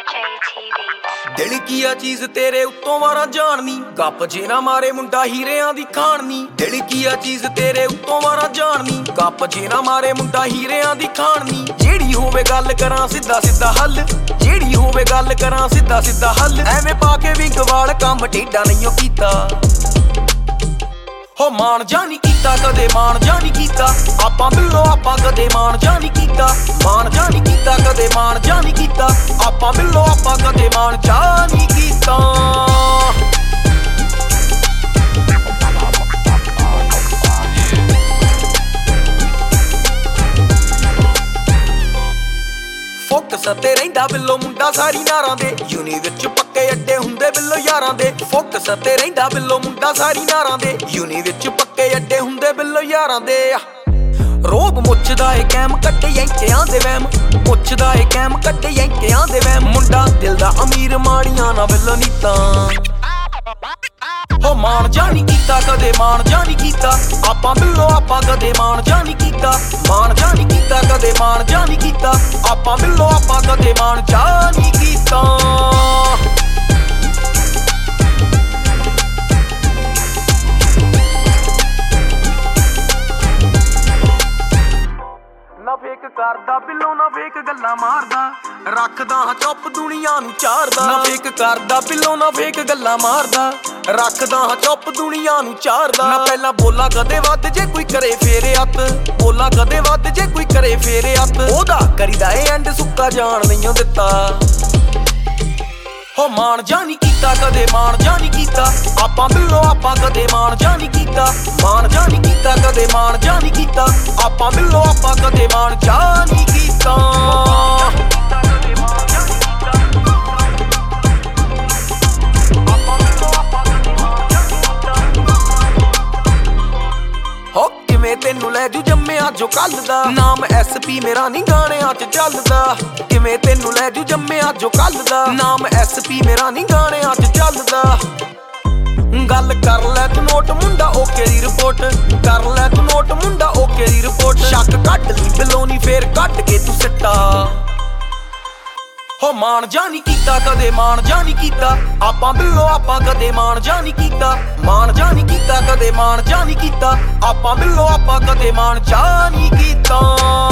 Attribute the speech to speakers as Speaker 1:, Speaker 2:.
Speaker 1: ਦਿਲ ਕੀ ਆ ਚੀਜ਼ ਤੇਰੇ ਉੱਤੋਂ ਵਾਰਾਂ ਜਾਣਨੀ, ਗੱਪ ਜੇ ਨਾ ਮਾਰੇ ਮੁੰਡਾ ਹੀਰਿਆਂ ਦੀ ਖਾਣਨੀ। ਦਿਲ ਕੀ ਆ ਚੀਜ਼ ਤੇਰੇ ਉੱਤੋਂ ਵਾਰਾਂ ਜਾਣਨੀ, ਗੱਪ ਜੇ ਨਾ ਮਾਰੇ ਮੁੰਡਾ ਹੀਰਿਆਂ ਦੀ ਖਾਣਨੀ। ਜਿਹੜੀ ਹੋਵੇ ਗੱਲ ਕਰਾਂ ਸਿੱਧਾ ਸਿੱਧਾ ਹੱਲ, ਜਿਹੜੀ ਹੋਵੇ ਗੱਲ ਕਰਾਂ ਸਿੱਧਾ ਸਿੱਧਾ ਹੱਲ। ਐਵੇਂ ਪਾ ਕੇ ਵਿੰਗ ਵਾਲ ਕੰਮ ਟੇਢਾ ਨਹੀਂ ਓ ਕੀਤਾ। ਹੋ ਮਾਣ ਜਾ ਨਹੀਂ ਕੀਤਾ ਕਦੇ, ਮਾਣ ਜਾ ਨਹੀਂ ਕੀਤਾ ਆਪਾਂ ਬਿੱਲੋ, ਆਪਾਂ ਕਦੇ ਮਾਣ ਜਾ ਨਹੀਂ ਕੀਤਾ। ਮਾਣ ਜਾ ਨਹੀਂ ਕੀਤਾ ਕਦੇ, ਮਾਣ ਜਾ ਨਹੀਂ ਕੀਤਾ ਆਪਾਂ ਬਿੱਲੋ, ਆਪਾਂ ਕਦੇ ਮਾਣ ਜਾ ਨਹੀਂ ਕੀਤਾ। ਫੋਕਸ ਤੇ ਰਹਿੰਦਾ ਬਿੱਲੋ ਮੁੰਡਾ ਸਾਰੀ ਨਾਰਾਂ ਦੇ, ਯੂਨੀ ਵਿੱਚ ਪੱਕੇ ਅੱਡੇ ਹੁੰਦੇ ਬਿੱਲੋ ਯਾਰਾਂ ਦੇ। ਫੋਕਸ ਤੇ ਰਹਿੰਦਾ ਬਿੱਲੋ ਮੁੰਡਾ ਸਾਰੀ ਨਾਰਾਂ ਦੇ, ਯੂਨੀ ਵਿੱਚ ਪੱਕੇ ਅੱਡੇ ਹੁੰਦੇ ਬਿੱਲੋ ਯਾਰਾਂ ਦੇ। ਰੋਬ ਮੁੱਛਦਾ ਏ ਕੈਮ ਕੱਢੇ ਯੈਂਕਿਆਂ ਦੇ ਵਹਿਮ, ਮੁੱਛਦਾ ਏ ਕੈਮ ਕੱਢੇ ਯੈਂਕਿਆਂ ਦੇ ਵਹਿਮ। ਮੁੰਡਾ ਦਿਲ ਦਾ ਅਮੀਰ ਮਾੜੀਆਂ ਨਾ ਬਿੱਲੋ ਨੀਤਾਂ। ਹੋ ਮਾਣ ਜਾ ਨਹੀਂ ਕੀਤਾ ਕਦੇ, ਮਾਣ ਜਾ ਨਹੀਂ ਕੀਤਾ ਆਪਾਂ ਬਿੱਲੋ, ਆਪਾਂ ਕਦੇ ਮਾਣ ਜਾ ਨਹੀਂ ਕੀਤਾ। ਮਾਣ ਜਾ ਨਹੀਂ ਕੀਤਾ ਕਦੇ, ਮਾਣ ਜਾ ਨਹੀਂ ਕੀਤਾ ਆਪਾਂ ਬਿੱਲੋ, ਆਪਾਂ ਕਦੇ ਮਾਣ ਜਾ ਨਹੀਂ ਕੀਤਾ। ਨਾ ਫੇਕ ਕਰਦਾ ਬਿੱਲੋ, ਨਾ ਫੇਕ ਗੱਲਾਂ ਮਾਰਦਾ, ਰੱਖਦਾ ਹਾਂ ਚੁੱਪ ਦੁਨੀਆ ਨੂੰ ਚਾਰਦਾ। ਨਾ ਫੇਕ ਕਰਦਾ ਬਿੱਲੋ, ਨਾ ਫੇਕ ਗੱਲਾਂ ਮਾਰਦਾ, ਰੱਖਦਾ ਹਾਂ ਚੁੱਪ ਦੁਨੀਆ ਨੂੰ ਚਾਰਦਾ। ਨਾ ਪਹਿਲਾਂ ਬੋਲਾ ਕਦੇ ਵੱਧ ਜੇ ਕੋਈ ਕਰੇ ਫੇਰੇ ਹੱਥ, ਬੋਲਾ ਕਦੇ ਵੱਧ ਜੇ ਕੋਈ ਕਰੇ ਫੇਰੇ ਹੱਥ। ਉਹਦਾ ਕਰੀਦਾ ਏ ਐਂਡ ਸੁੱਕਾ ਜਾਣ ਨਹੀਂ ਓ ਦਿੱਤਾ। ਹੋ ਮਾਣ ਜਾ ਨਹੀਂ ਕੀਤਾ ਕਦੇ, ਮਾਣ ਜਾ ਨਹੀਂ ਕੀਤਾ ਆਪਾਂ ਬਿੱਲੋ, ਆਪਾਂ ਕਦੇ ਮਾਣ ਜਾ ਨਹੀਂ ਕੀਤਾ। ਮਾਣ ਜਾ ਨਹੀਂ ਕੀਤਾ ਕਦੇ, ਮਾਣ ਜਾ ਨਹੀਂ ਕੀਤਾ ਆਪਾਂ ਬਿੱਲੋ, ਆਪਾਂ ਕਦੇ ਮਾਣ ਜਾ ਨਹੀਂ ਕੀਤਾ। ਹੋ ਕਿਵੇਂ ਤੈਨੂੰ ਲੈ ਜੂ ਜੰਮਿਆ ਜੋ ਕੱਲ ਦਾ, ਨਾਮ SP ਮੇਰਾ ਨੀ ਗਾਣਿਆਂ 'ਚ ਚੱਲਦਾ। ਕਿਵੇਂ ਤੈਨੂੰ ਲੈ ਜੂ ਜੰਮਿਆ ਜੋ ਕੱਲ ਦਾ, ਨਾਮ SP ਮੇਰਾ ਨੀ ਗਾਣਿਆਂ 'ਚ ਚੱਲਦਾ। ਗੱਲ ਕਰ ਲੈ ਤੂੰ ਨੋਟ ਮੁੰਡਾ ਓਕੇ ਦੀ ਰਿਪੋਰਟ, ਕਰ ਲੈ ਤੂੰ ਨੋਟ ਮੁੰਡਾ ਓਕੇ ਦੀ ਰਿਪੋਰਟ। ਸ਼ੱਕ ਕੱਢ ਲਈ ਬਿੱਲੋ ਨੀ ਫੇਰ ਕੱਢ ਕੇ ਤੂੰ ਸਿੱਟਾ। ਹੋ ਮਾਣ ਜਾ ਨਹੀਂ ਕੀਤਾ ਕਦੇ, ਮਾਣ ਜਾ ਨਹੀਂ ਕੀਤਾ ਆਪਾਂ ਬਿੱਲੋ, ਆਪਾਂ ਕਦੇ ਮਾਣ ਜਾ ਨਹੀਂ ਕੀਤਾ। ਮਾਣ ਜਾ ਨਹੀਂ ਕੀਤਾ ਕਦੇ, ਮਾਣ ਜਾ ਨਹੀਂ ਕੀਤਾ ਆਪਾਂ ਬਿੱਲੋ, ਆਪਾਂ ਕਦੇ ਮਾਣ ਜਾ ਨਹੀਂ ਕੀਤਾ।